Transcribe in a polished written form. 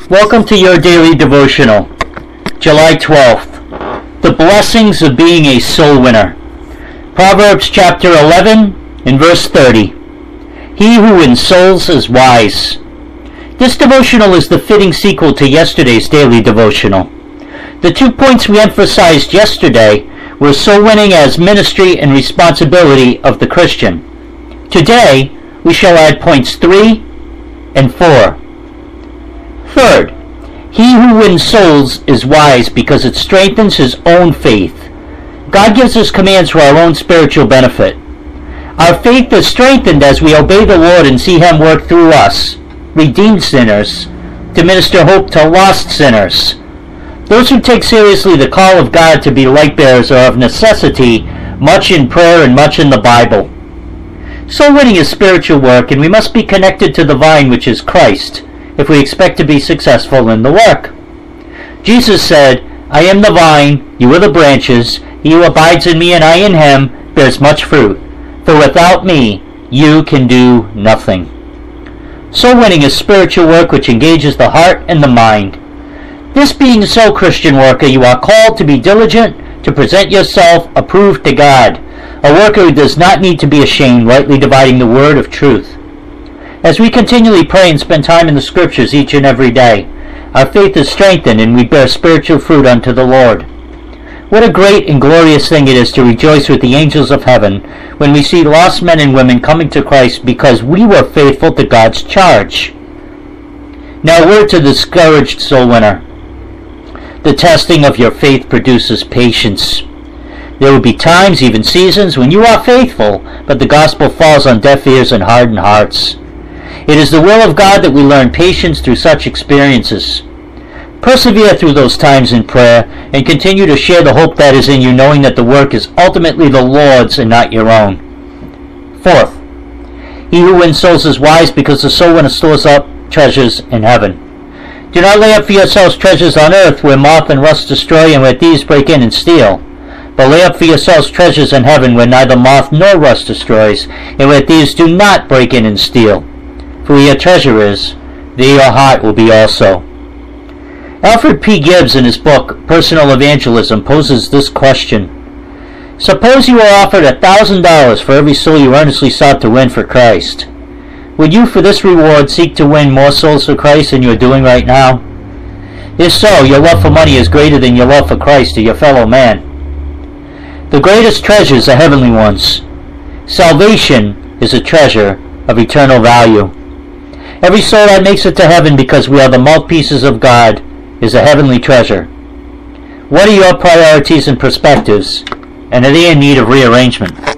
Welcome to your daily devotional, July 12th. The blessings of being a soul winner. Proverbs chapter 11 and verse 30. He who wins souls is wise. This devotional is the fitting sequel to yesterday's daily devotional. The 2 points we emphasized yesterday were soul winning as ministry and responsibility of the Christian. Today, we shall add points 3 and 4. Third, he who wins souls is wise because it strengthens his own faith. God gives us commands for our own spiritual benefit. Our faith is strengthened as we obey the Lord and see Him work through us, redeemed sinners, to minister hope to lost sinners. Those who take seriously the call of God to be light bearers are of necessity much in prayer and much in the Bible. Soul winning is spiritual work, and we must be connected to the vine, which is Christ, if we expect to be successful in the work. Jesus said, I am the vine, you are the branches. He who abides in me and I in him bears much fruit. For without me, you can do nothing. Soul winning is spiritual work which engages the heart and the mind. This being so, Christian worker, you are called to be diligent, to present yourself approved to God, a worker who does not need to be ashamed, rightly dividing the word of truth. As we continually pray and spend time in the Scriptures each and every day, our faith is strengthened and we bear spiritual fruit unto the Lord. What a great and glorious thing it is to rejoice with the angels of heaven when we see lost men and women coming to Christ because we were faithful to God's charge. Now a word to the discouraged soul winner. The testing of your faith produces patience. There will be times, even seasons, when you are faithful, but the gospel falls on deaf ears and hardened hearts. It is the will of God that we learn patience through such experiences. Persevere through those times in prayer and continue to share the hope that is in you, knowing that the work is ultimately the Lord's and not your own. Fourth, he who wins souls is wise because the soul winner stores up treasures in heaven. Do not lay up for yourselves treasures on earth where moth and rust destroy and where thieves break in and steal. But lay up for yourselves treasures in heaven where neither moth nor rust destroys and where thieves do not break in and steal. For where your treasure is, there your heart will be also. Alfred P. Gibbs, in his book, Personal Evangelism, poses this question. Suppose you were offered $1,000 for every soul you earnestly sought to win for Christ. Would you, for this reward, seek to win more souls for Christ than you are doing right now? If so, your love for money is greater than your love for Christ or your fellow man. The greatest treasures are heavenly ones. Salvation is a treasure of eternal value. Every soul that makes it to heaven because we are the mouthpieces of God is a heavenly treasure. What are your priorities and perspectives, and are they in need of rearrangement?